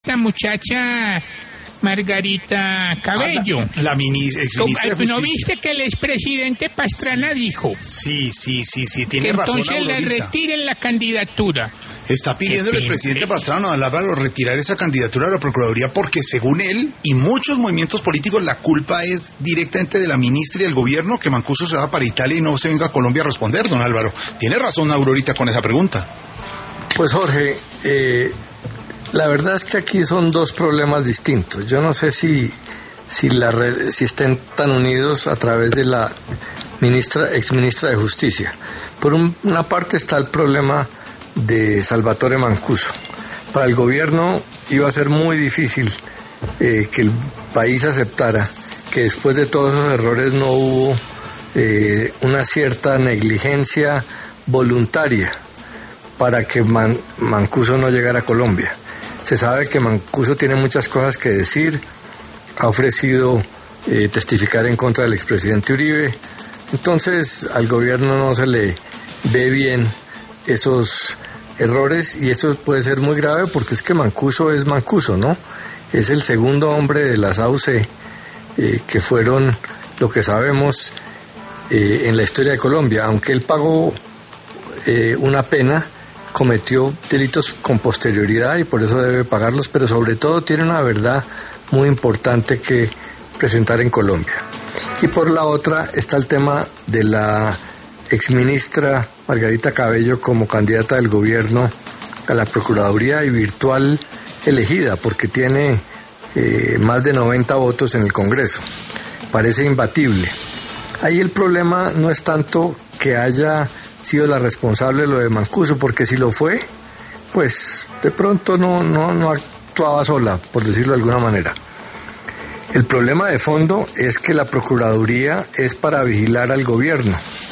esta muchacha Margarita Cabello. La exministra de Justicia. ¿No viste que el expresidente Pastrana dijo? Sí, tiene que razón, entonces le retiren la candidatura. Está pidiendo el expresidente Pastrana, don Álvaro, retirar esa candidatura a la Procuraduría porque según él y muchos movimientos políticos la culpa es directamente de la ministra y del gobierno, que Mancuso se va para Italia y no se venga a Colombia a responder, don Álvaro. Tiene razón Aurorita con esa pregunta. Pues Jorge, la verdad es que aquí son dos problemas distintos. Yo no sé si estén tan unidos a través de la exministra de Justicia. Por una parte está el problema de Salvatore Mancuso. Para el gobierno iba a ser muy difícil que el país aceptara que después de todos esos errores no hubo una cierta negligencia voluntaria para que Mancuso no llegara a Colombia. Se sabe que Mancuso tiene muchas cosas que decir, ha ofrecido testificar en contra del expresidente Uribe, entonces al gobierno no se le ve bien esos errores y eso puede ser muy grave porque es que Mancuso es Mancuso, ¿no? Es el segundo hombre de las AUC que fueron, lo que sabemos, en la historia de Colombia, aunque él pagó una pena, cometió delitos con posterioridad y por eso debe pagarlos, pero sobre todo tiene una verdad muy importante que presentar en Colombia. Y por la otra está el tema de la exministra Margarita Cabello como candidata del gobierno a la Procuraduría y virtual elegida porque tiene más de 90 votos en el Congreso. Parece imbatible. Ahí el problema no es tanto que haya sido la responsable de lo de Mancuso, porque si lo fue, pues de pronto no actuaba sola, por decirlo de alguna manera. El problema de fondo es que la Procuraduría es para vigilar al gobierno,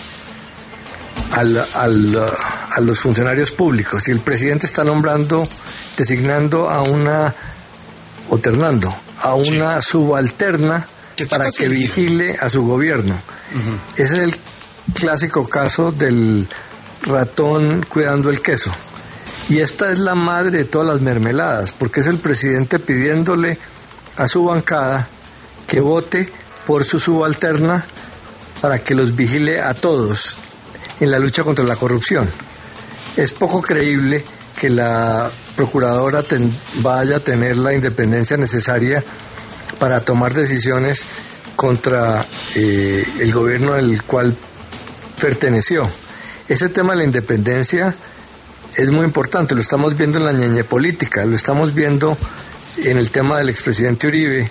a los funcionarios públicos, y el presidente está designando a una subalterna para que vigile a su gobierno. Uh-huh. Ese es el clásico caso del ratón cuidando el queso. Y esta es la madre de todas las mermeladas, porque es el presidente pidiéndole a su bancada que vote por su subalterna para que los vigile a todos en la lucha contra la corrupción. Es poco creíble que la procuradora vaya a tener la independencia necesaria para tomar decisiones contra el gobierno al cual perteneció. Ese tema de la independencia es muy importante, lo estamos viendo en la ñeñe política, lo estamos viendo en el tema del expresidente Uribe,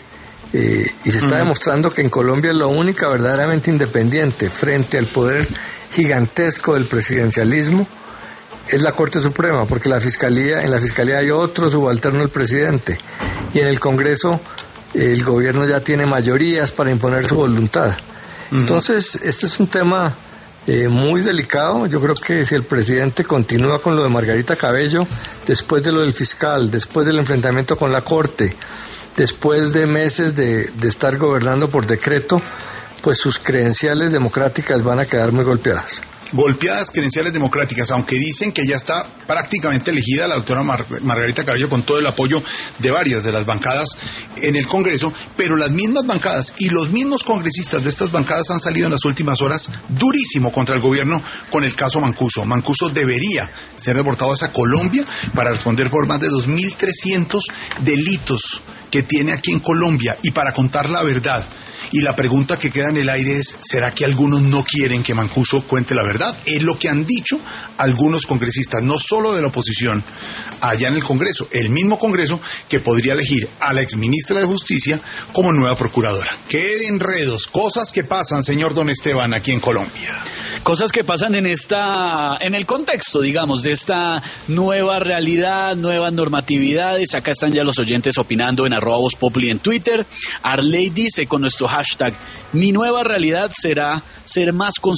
y se está demostrando que en Colombia lo única verdaderamente independiente frente al poder gigantesco del presidencialismo es la Corte Suprema, porque en la Fiscalía hay otro subalterno al presidente, y en el Congreso el gobierno ya tiene mayorías para imponer su voluntad. Entonces, este es un tema muy delicado. Yo creo que si el presidente continúa con lo de Margarita Cabello, después de lo del fiscal, después del enfrentamiento con la Corte, después de meses de estar gobernando por decreto, pues sus credenciales democráticas van a quedar muy golpeadas. Golpeadas credenciales democráticas, aunque dicen que ya está prácticamente elegida la doctora Margarita Cabello con todo el apoyo de varias de las bancadas en el Congreso, pero las mismas bancadas y los mismos congresistas de estas bancadas han salido en las últimas horas durísimo contra el gobierno con el caso Mancuso. Mancuso debería ser deportado a Colombia para responder por más de 2.300 delitos que tiene aquí en Colombia y para contar la verdad. Y la pregunta que queda en el aire es, ¿será que algunos no quieren que Mancuso cuente la verdad? Es lo que han dicho algunos congresistas, no solo de la oposición, allá en el Congreso, el mismo Congreso que podría elegir a la exministra de Justicia como nueva procuradora. ¡Qué enredos! Cosas que pasan, señor Don Esteban, aquí en Colombia. Cosas que pasan en el contexto, digamos, de esta nueva realidad, nuevas normatividades. Acá están ya los oyentes opinando en @VozPopuli en Twitter. Arley dice con nuestro hashtag, mi nueva realidad será ser más consciente